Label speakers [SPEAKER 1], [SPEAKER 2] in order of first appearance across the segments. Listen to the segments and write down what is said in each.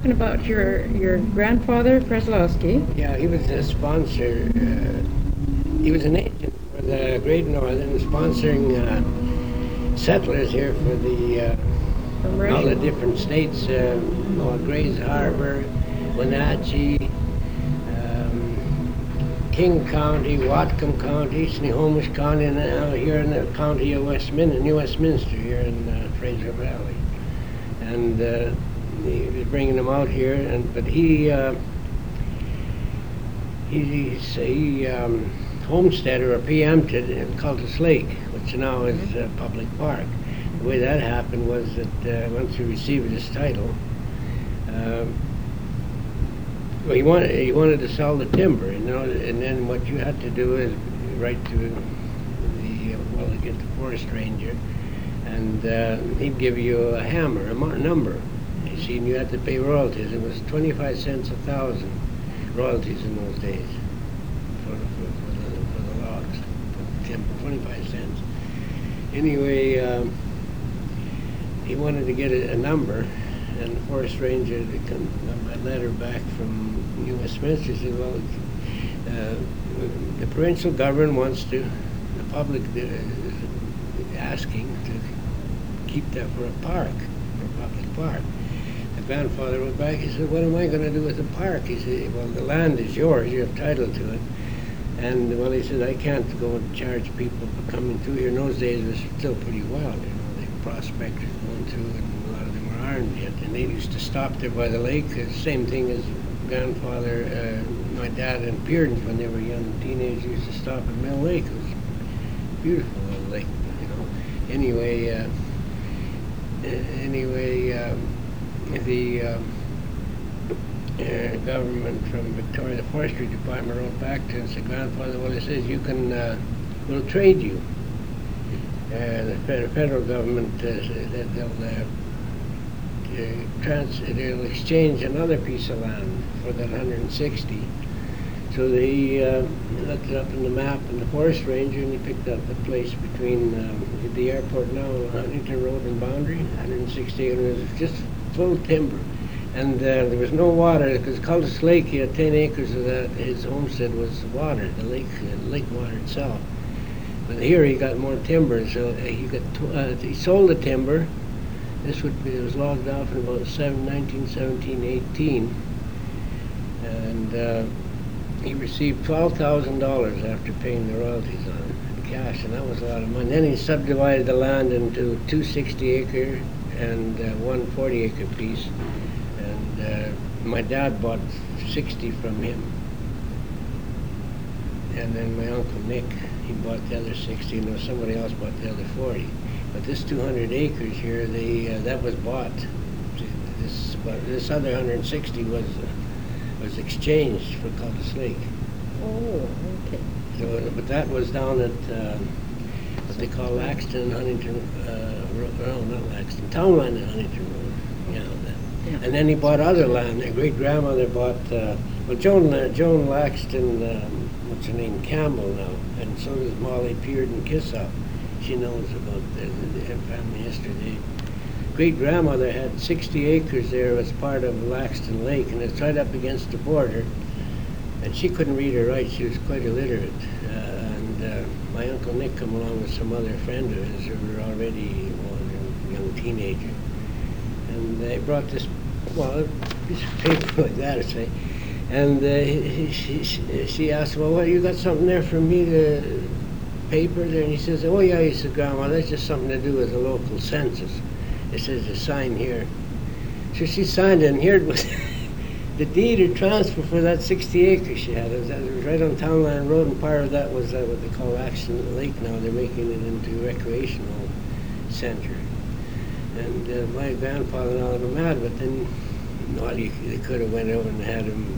[SPEAKER 1] talking about your grandfather, Kreslowski.
[SPEAKER 2] Yeah, he was a sponsor. He was an agent for the Great Northern, sponsoring settlers here for the
[SPEAKER 1] From
[SPEAKER 2] all the
[SPEAKER 1] Russia.
[SPEAKER 2] different states. Grays Harbor, Wenatchee, King County, Whatcom County, Snohomish County, and now here in the county of New Westminster, here in Fraser Valley. And he was bringing them out here, but he homesteaded or preempted in Cultus Lake, which now is a public park. The way that happened was that once he received his title, well, he wanted to sell the timber, and then what you had to do is write to get the forest ranger, and he'd give you a hammer, a number. You see, and you had to pay royalties. It was 25 cents a thousand royalties in those days for the logs, for the timber, 25 cents. Anyway, he wanted to get a number, and the forest ranger got my letter back from New Westminster. Said, well, the provincial government wants to, the public asking to keep that for a park, for a public park. The grandfather wrote back, he said, what am I going to do with the park? He said, well, the land is yours, you have title to it. And, well, he said, I can't go and charge people for coming through here. In those days, it was still pretty wild, the prospectors going through, and a lot of them were armed yet. And they used to stop there by the lake, same thing as grandfather, my dad and Peardens, when they were young teenagers, used to stop at Mill Lake. It was a beautiful little lake, Anyway, the government from Victoria, the forestry department, wrote back to him and said, grandfather, well, it says you can, we'll trade you. The federal government said they'll exchange another piece of land for that 160. So they looked it up in the map and the forest ranger, and he picked up the place between the airport now, Huntington Road and Boundary, 160 acres. It was just full timber. And there was no water, because Cultus Lake, he had 10 acres of that. His homestead was water, the lake water itself. But here he got more timber, so he sold the timber. It was logged off in about 1917, 18. And he received $12,000 after paying the royalties on it in cash, and that was a lot of money. Then he subdivided the land into two 60-acre and one 40-acre piece. And my dad bought 60 from him. And then my Uncle Nick, he bought the other 60, and somebody else bought the other 40. But this 200 acres here, that was bought. This other 160 was exchanged for Cultus Lake.
[SPEAKER 1] Oh, okay.
[SPEAKER 2] So, but that was down at what they call Laxton, Huntington. No, not Laxton. Townland and Huntington Road.
[SPEAKER 1] Yeah.
[SPEAKER 2] And then he bought other land. Their great grandmother bought. Joan Laxton, what's her name, Campbell now, and so does Molly Pearden Kissop. She knows about their family history. Great grandmother had 60 acres there as part of Laxton Lake, and it's right up against the border. And she couldn't read or write; she was quite illiterate. My Uncle Nick come along with some other friend of his who were already a young teenager, and they brought this piece of paper like that, I'd say. And she asked, well, you got something there for me to paper there? And he says, oh yeah. He said, Grandma, that's just something to do with the local census. It says to sign here. So she signed it, and here it was the deed or transfer for that 60 acres she had. It was right on Townland Road, and part of that was what they call Action Lake now. They're making it into a recreational center. And my grandfather and all of them mad, but then they could have went over and had him,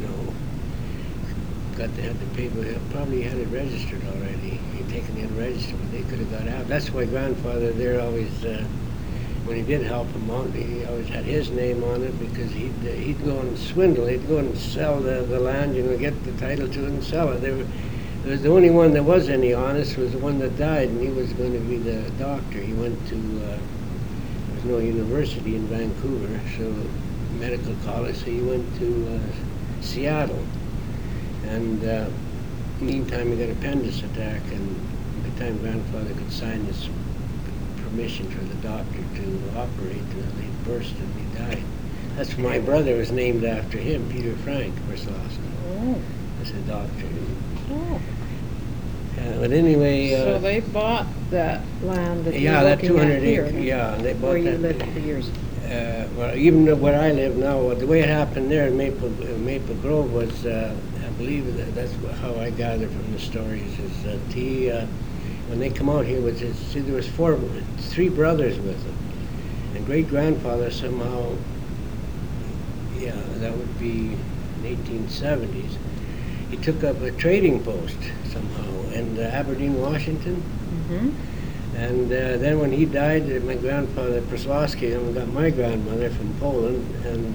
[SPEAKER 2] had the paper, probably had it registered already. He'd taken it registered, but they could have got out. That's why grandfather there always, when he did help him out, he always had his name on it, because he'd go and swindle. He'd go and sell the land, get the title to it and sell it. There was the only one that was any honest was the one that died, and he was going to be the doctor. He went to, there was no university in Vancouver, so medical college, so he went to Seattle. And meantime, he got appendix attack, and by the time grandfather could sign his permission for the doctor to operate, he burst and he died. That's my brother was named after him, Peter Frank Brslowski.
[SPEAKER 1] Oh.
[SPEAKER 2] As a doctor.
[SPEAKER 1] Oh.
[SPEAKER 2] But anyway,
[SPEAKER 1] So they bought that land that
[SPEAKER 2] yeah,
[SPEAKER 1] you're
[SPEAKER 2] that
[SPEAKER 1] looking
[SPEAKER 2] 200
[SPEAKER 1] at here,
[SPEAKER 2] acre, yeah, and they bought
[SPEAKER 1] where you
[SPEAKER 2] that.
[SPEAKER 1] lived for years.
[SPEAKER 2] Well, even where I live now, the way it happened there in Maple Grove was, I believe that's how I gather from the stories, is that he, when they come out here, there was three brothers with him, and great grandfather somehow, yeah, that would be in 1870s. He took up a trading post somehow in Aberdeen, Washington.
[SPEAKER 1] Mm-hmm.
[SPEAKER 2] And then when he died, my grandfather Prslowski got my grandmother from Poland, and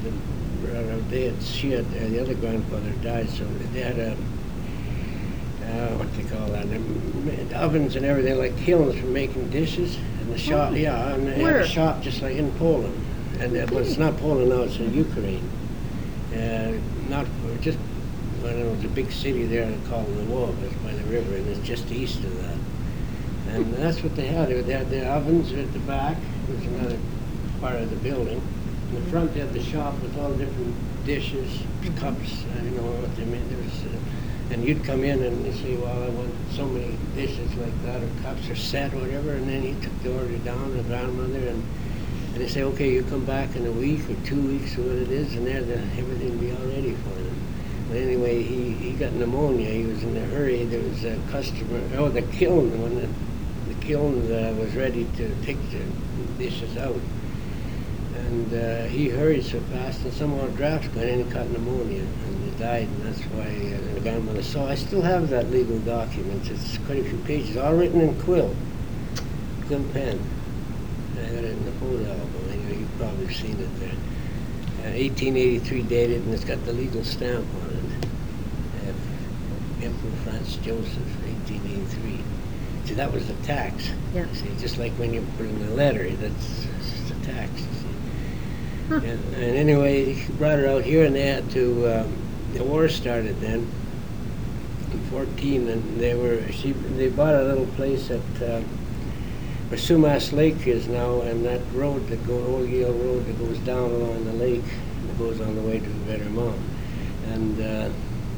[SPEAKER 2] the other grandfather died, so they had what they call that, ovens and everything, like kilns for making dishes, and the shop, yeah, and they had a shop just like in Poland, and well, it's not Poland now, it's in Ukraine, not just, I don't know, it's a big city there called Lvov, it's by the river, and it's just east of that. And that's what they had. They had the ovens at the back, which was another part of the building. In the front, they had the shop with all different dishes, cups, I don't know what they made. And you'd come in and you say, well, I want so many dishes like that, or cups, or set, or whatever. And then he took the order down, the grandmother, and they say, okay, you come back in a week or 2 weeks, or what it is, and everything will be all ready for them. But anyway, he got pneumonia. He was in a hurry. There was a customer, the kiln, the kiln was ready to take the dishes out. And he hurried so fast, and somehow a draft got in and caught pneumonia, and he died, and that's why the grandmother saw. I still have that legal document. It's quite a few pages, all written in quill pen. I got it in the photo album. Anyway, you've probably seen it there. 1883 dated, and it's got the legal stamp on it. Emperor Franz Joseph, 1883. See, that was the tax.
[SPEAKER 1] Yeah.
[SPEAKER 2] See, just like when you put in a letter, that's the tax. You see.
[SPEAKER 1] Huh.
[SPEAKER 2] And anyway, he brought her out here, and they had to. The war started then. In 14, and they bought a little place at where Sumas Lake is now, and that road Old Yale Road that goes down along the lake, and goes on the way to Vermont. And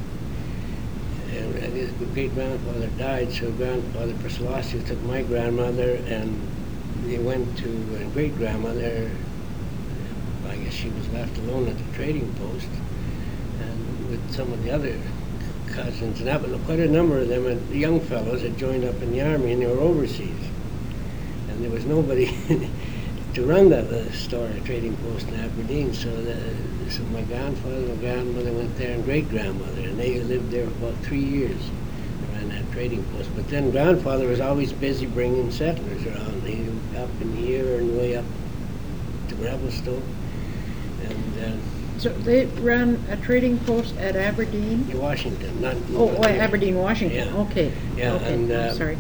[SPEAKER 2] his great-grandfather died, so grandfather Prslowski took my grandmother, and they went to great-grandmother. I guess she was left alone at the trading post, and with some of the other cousins, and that was quite a number of them, and the young fellows had joined up in the army, and they were overseas. And there was nobody to run that store, trading post in Aberdeen. So my grandfather and grandmother went there, and great-grandmother, and they lived there for about 3 years. They ran that trading post. But then grandfather was always busy bringing settlers around. He was up in here and way up to Revelstoke. And
[SPEAKER 1] So they ran a trading post at Aberdeen?
[SPEAKER 2] Washington, not.
[SPEAKER 1] Aberdeen, Washington.
[SPEAKER 2] Yeah.
[SPEAKER 1] Okay.
[SPEAKER 2] Yeah,
[SPEAKER 1] okay.
[SPEAKER 2] and
[SPEAKER 1] Sorry.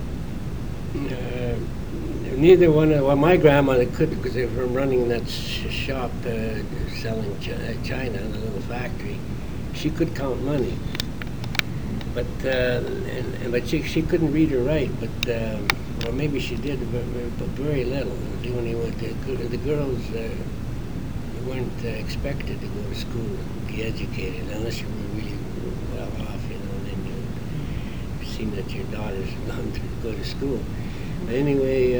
[SPEAKER 2] Neither one of my grandmother could, because they were running that shop selling China in a little factory. She could count money, but she couldn't read or write. But or maybe she did, but very little. The girls weren't expected to go to school and be educated unless you were really well off, and then you seen that your daughters gone to go to school. But anyway,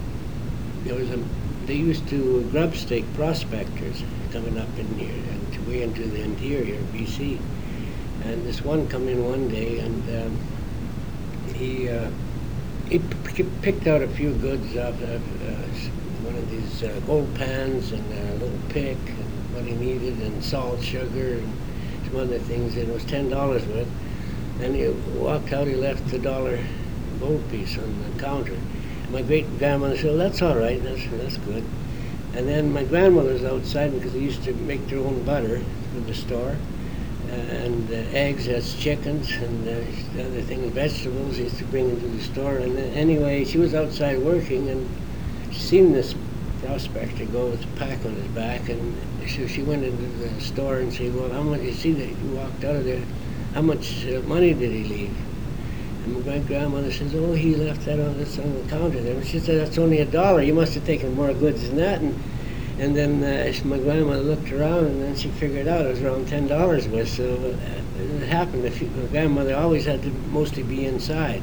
[SPEAKER 2] they used to grub stake prospectors coming up in here and way into the interior, BC. And this one come in one day, and he picked out a few goods off one of these gold pans and a little pick and what he needed, and salt, sugar, and some other things. And it was $10 worth. And he walked out. He left the $1 gold piece on the counter. My great-grandmother said, well, that's all right, that's good. And then my grandmother's outside, because they used to make their own butter for the store, and eggs as chickens, and other things, vegetables, they used to bring into the store. And anyway, she was outside working, and she seen this prospector go with a pack on his back, and so she went into the store and said, "Well, how much? You see that you walked out of there? How much money did he leave?" And my great-grandmother says, "Oh, he left that on the counter there." And she said, "That's only $1. You must have taken more goods than that." And then my grandmother looked around, and then she figured out it was around $10 worth. So it happened. My grandmother always had to mostly be inside.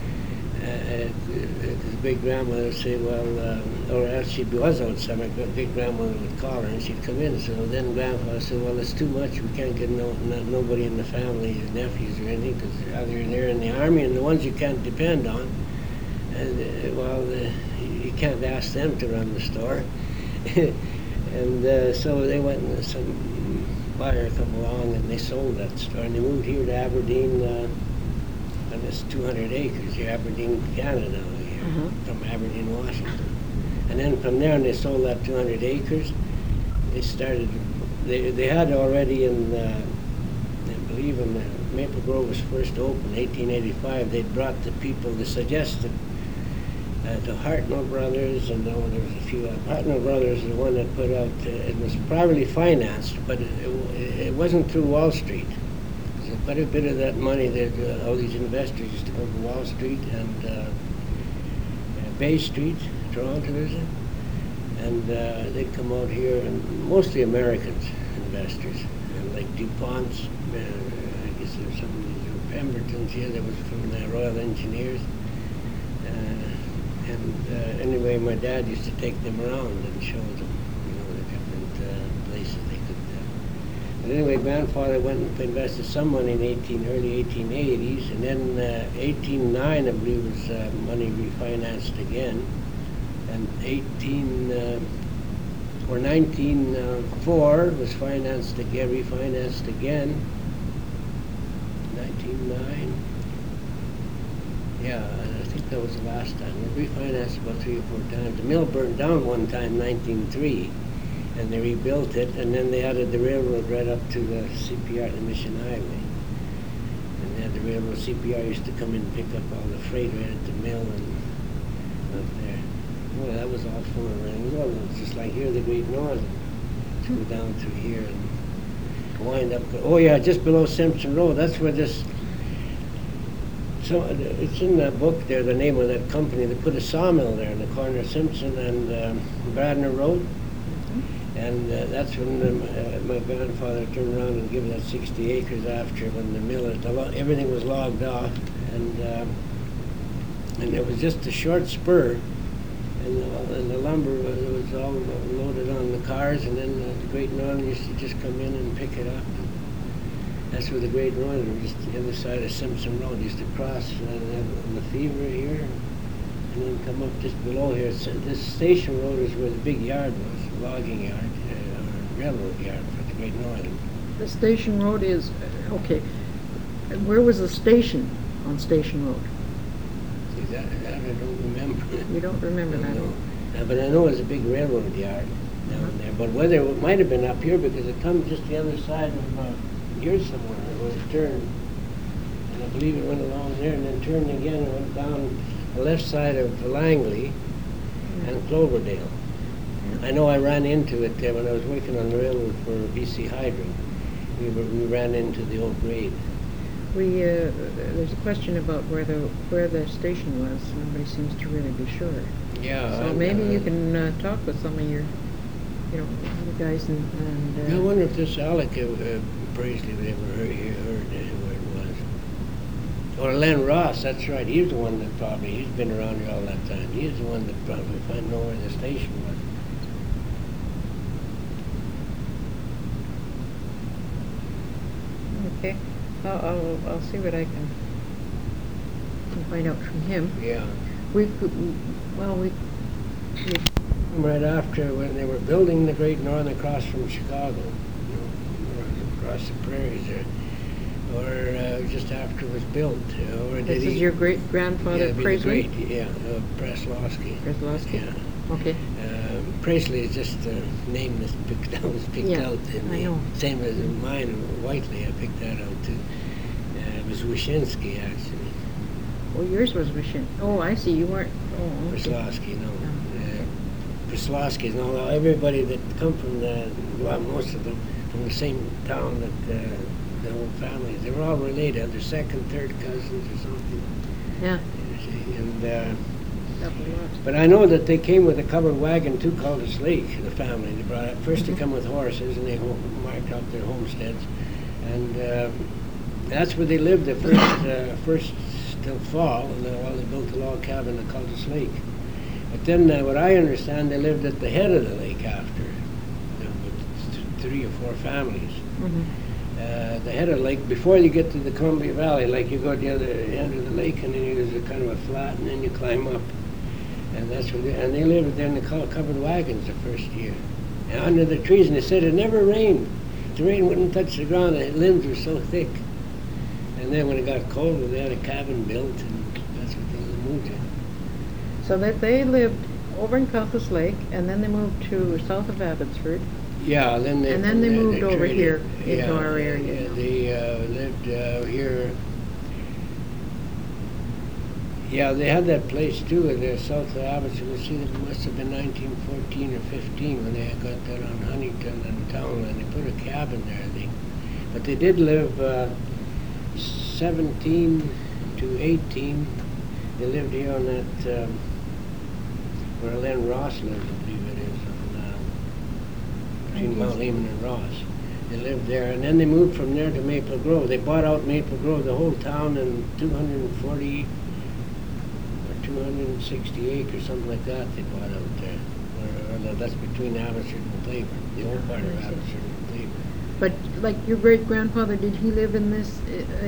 [SPEAKER 2] His big grandmother would say, well, or else she was outside, my big grandmother would call her and she'd come in. So then grandfather said, well, it's too much. We can't get nobody in the family, nephews or anything, because either they're in the army and the ones you can't depend on. And you can't ask them to run the store. And so they went and some buyer come along and they sold that store. And they moved here to Aberdeen. And it's 200 acres here, Aberdeen, Canada, here, from Aberdeen, Washington. And then from there, when they sold that 200 acres, they started, they had already I believe when Maple Grove was first opened, 1885, they brought the people, they suggested to Hartnell Brothers, and there was a few, Hartnell Brothers is the one that put out, it was privately financed, but it wasn't through Wall Street. Quite a bit of that money that all these investors used to come from Wall Street and Bay Street, Toronto, is it? And they'd come out here, and mostly Americans, investors, and like DuPont's, I guess there were some of these Pemberton's here that was from the Royal Engineers. Anyway, my dad used to take them around and show them, the different places they could. But anyway, grandfather went and invested some money in early 1880s, and then 1809, I believe, was money refinanced again, and 1904 was refinanced again. 1909, yeah, I think that was the last time. We refinanced about 3 or 4 times. The mill burned down one time, 1903. And they rebuilt it, and then they added the railroad right up to the CPR, the Mission Highway. And they had the railroad, CPR used to come in and pick up all the freight right at the mill and up there. Well, that was all full of rain. Well, it's just like here, the Great Northern. Let's go down through here and wind up. Oh yeah, just below Simpson Road. That's where this. So it's in that book there, the name of that company. They put a sawmill there in the corner of Simpson and Bradner Road. And that's when my grandfather turned around and gave that 60 acres after when the mill, everything was logged off, and it was just a short spur, and the lumber was all loaded on the cars, and then the Great Northern used to just come in and pick it up. That's where the Great Northern, just the other side of Simpson Road, used to cross the Fever here, and then come up just below here. So this station road is where the big yard was, logging yard, or railroad yard for the Great Northern.
[SPEAKER 1] The station road is, okay. And where was the station on Station Road?
[SPEAKER 2] See, that I don't remember.
[SPEAKER 1] You don't remember that?
[SPEAKER 2] No. But I know it was a big railroad yard down there. But whether it might have been up here, because it comes just the other side of here somewhere, where it turned. And I believe it went along there and then turned again and went down the left side of Langley and Cloverdale. I know I ran into it there when I was working on the railroad for BC Hydro. We ran into the old grade.
[SPEAKER 1] There's a question about where the station was. Nobody seems to really be sure.
[SPEAKER 2] Yeah.
[SPEAKER 1] So maybe you can talk with some of your, the guys and
[SPEAKER 2] I wonder if this Alec Paisley would ever heard where it was. Or Len Ross, that's right. He's the one that probably, he's been around here all that time. He's the one that probably found know where the station was.
[SPEAKER 1] Okay. I'll see what I can find out from him.
[SPEAKER 2] Yeah.
[SPEAKER 1] We
[SPEAKER 2] Right after when they were building the Great Northern across from Chicago, across the prairies there, or just after it was built.
[SPEAKER 1] This is your great-grandfather, Paisley?
[SPEAKER 2] Preslowski.
[SPEAKER 1] Preslowski?
[SPEAKER 2] Yeah.
[SPEAKER 1] Okay.
[SPEAKER 2] Paisley is just a name that was picked out.
[SPEAKER 1] I know.
[SPEAKER 2] Same as mine, Whiteley, I picked that out too. It was Wyszynski, actually.
[SPEAKER 1] Oh, yours was Wyszynski. Oh, I see. You weren't. Oh, okay.
[SPEAKER 2] Preslowski, no. Wisloskis and all, everybody that come from well, most of them from the same town that the whole families. They were all related. They're second, third cousins or something.
[SPEAKER 1] Yeah.
[SPEAKER 2] And
[SPEAKER 1] Couple lots.
[SPEAKER 2] but I know that they came with a covered wagon to Caldas Lake. The family they brought up first. They come with horses and they marked out their homesteads, and that's where they lived the first till fall. And while they built a log cabin at Caldas Lake. But then, what I understand, they lived at the head of the lake after, with 3 or 4 families.
[SPEAKER 1] Mm-hmm.
[SPEAKER 2] The head of the lake, before you get to the Columbia Valley, like you go to the other end of the lake, and then there's a kind of a flat, and then you climb up, and that's where they lived there in the covered wagons the first year, and under the trees. And they said it never rained. The rain wouldn't touch the ground. The limbs were so thick. And then when it got colder, they had a cabin built, and that's what they moved to.
[SPEAKER 1] So that they lived over in Caldas Lake, and then they moved to south of Abbotsford.
[SPEAKER 2] Yeah, then
[SPEAKER 1] they moved over
[SPEAKER 2] traded.
[SPEAKER 1] here into
[SPEAKER 2] Yeah,
[SPEAKER 1] our area.
[SPEAKER 2] Yeah, they lived here. Yeah, they had that place too, there south of Abbotsford. Let's see, it must have been 1914 or 15 when they got that on Huntington and Townland. They put a cabin there, I think. But they did live 17 to 18. They lived here on that where Len Ross lived, I believe it is, between Mount Lehman and Ross. They lived there, and then they moved from there to Maple Grove. They bought out Maple Grove, the whole town, in 240 or 260 acres, something like that. They bought out there. That's between Abbotsford and Claiborne, the old part of Abbotsford and Claiborne.
[SPEAKER 1] But like your great grandfather, did he live in this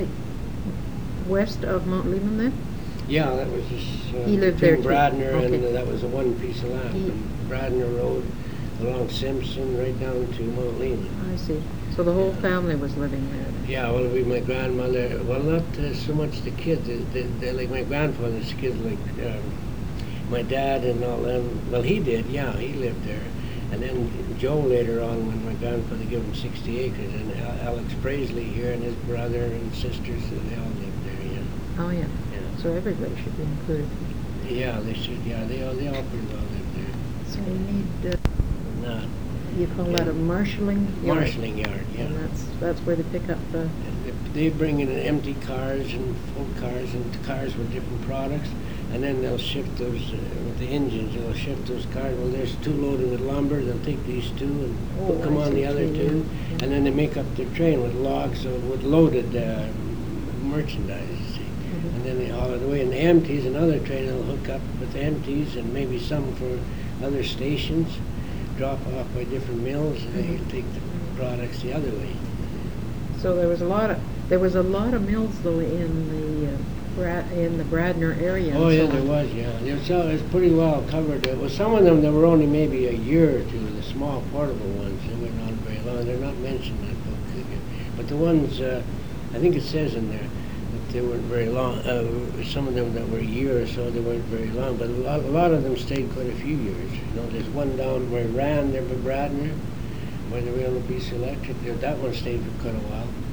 [SPEAKER 1] west of Mount Lehman then?
[SPEAKER 2] Yeah, that was just
[SPEAKER 1] he lived there
[SPEAKER 2] between
[SPEAKER 1] too.
[SPEAKER 2] Bradner,
[SPEAKER 1] Okay.
[SPEAKER 2] and that was the one piece of land from Bradner Road along Simpson right down to Mount Lehman.
[SPEAKER 1] I see. So the whole family was living there then?
[SPEAKER 2] Yeah, well, my grandmother, well, not so much the kids, they like my grandfather's kids, like my dad and all them. Well, he did, yeah, he lived there. And then Joe later on, when my grandfather gave him 60 acres, and Alex Paisley here and his brother and sisters, they all lived there, yeah.
[SPEAKER 1] Oh, yeah.
[SPEAKER 2] Yeah.
[SPEAKER 1] So everybody should be included.
[SPEAKER 2] Yeah, they should, yeah, they all pretty well lived there.
[SPEAKER 1] So we need,
[SPEAKER 2] Not
[SPEAKER 1] you call that a marshalling yard?
[SPEAKER 2] marshalling yard, yeah.
[SPEAKER 1] And that's where they pick up the...
[SPEAKER 2] They bring in empty cars and full cars, and cars with different products, and then they'll shift those with the engines. They'll shift those cars. Well, there's 2 loaded with lumber. They'll take these 2 and hook them on the other 2,
[SPEAKER 1] yeah.
[SPEAKER 2] and then they make up their train with logs with loaded merchandise. You see.
[SPEAKER 1] Mhm.
[SPEAKER 2] And then they haul it away. And the empties, another train will hook up with the empties, and maybe some for other stations, drop off by different mills, and they take the products the other way.
[SPEAKER 1] So there was a lot of mills though in the Bradner area.
[SPEAKER 2] Oh,
[SPEAKER 1] and
[SPEAKER 2] yeah,
[SPEAKER 1] so
[SPEAKER 2] there
[SPEAKER 1] on.
[SPEAKER 2] was, yeah. It was pretty well covered. Well, some of them, there were only maybe a year or 2, the small portable ones. They were not very long. They're not mentioned in that book. But the ones, I think it says in there that they weren't very long. Some of them that were a year or so, they weren't very long. But a lot of them stayed quite a few years. You know, there's one down where Rand there by Bradner, where they were on the BC Electric. That one stayed for quite a while.